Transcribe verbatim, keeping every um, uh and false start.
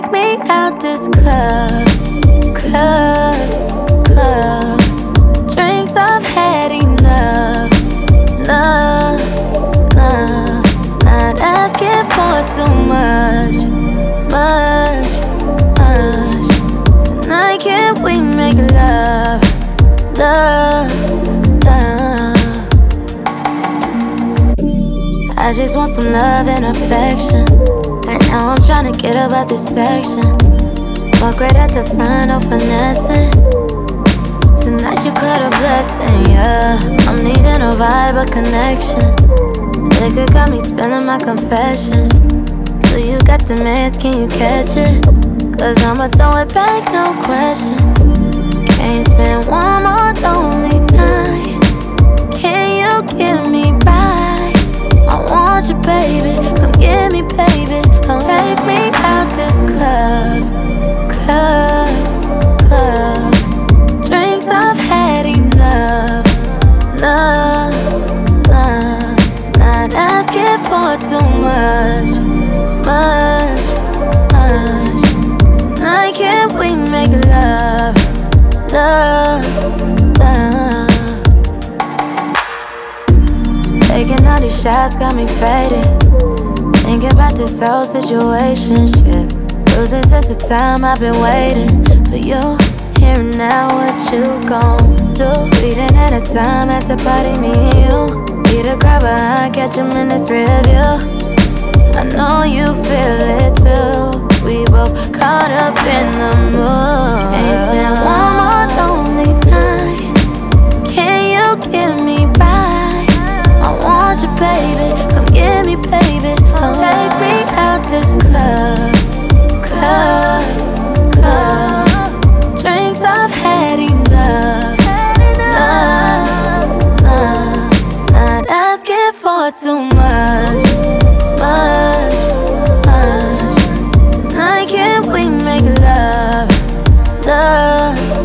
Take me out this club, club, club. Drinks, I've had enough, enough, enough. Not asking for too much, much, much. Tonight can we make love, love, love. I just want some love and affection. Right now I'm tryna get up out this section. Walk right at the front, no finessing. Tonight you caught a blessing, yeah. I'm needing a vibe, a connection. Liquor got me spilling my confessions. So you got the mess, can you catch it? Cause I'ma throw it back, no question. Can't spend one more lonely night. Can you give me right? I want you, baby, come get me, baby. Oh. Take me out this club, club, club. Drinks, I've had enough, enough, enough. Not asking for too much, much, much. Tonight can we make love, love, love. Taking all these shots got me faded. Thinking about this whole situationship. Losing sense of time, I've been waiting for you. Here and now, what you gon' do? Reading at a time at the party, me and you. Be the crowd behind, catch him in this rear view. I know you feel it too. We both caught up in the mood. Ain't spent one more lonely night. Can you give me right? I want you, baby, come get me, baby. Oh. Take me out this club, club, club. Drinks, I've had enough, enough, enough. Not asking for too much, much, much. Tonight can we make love, love,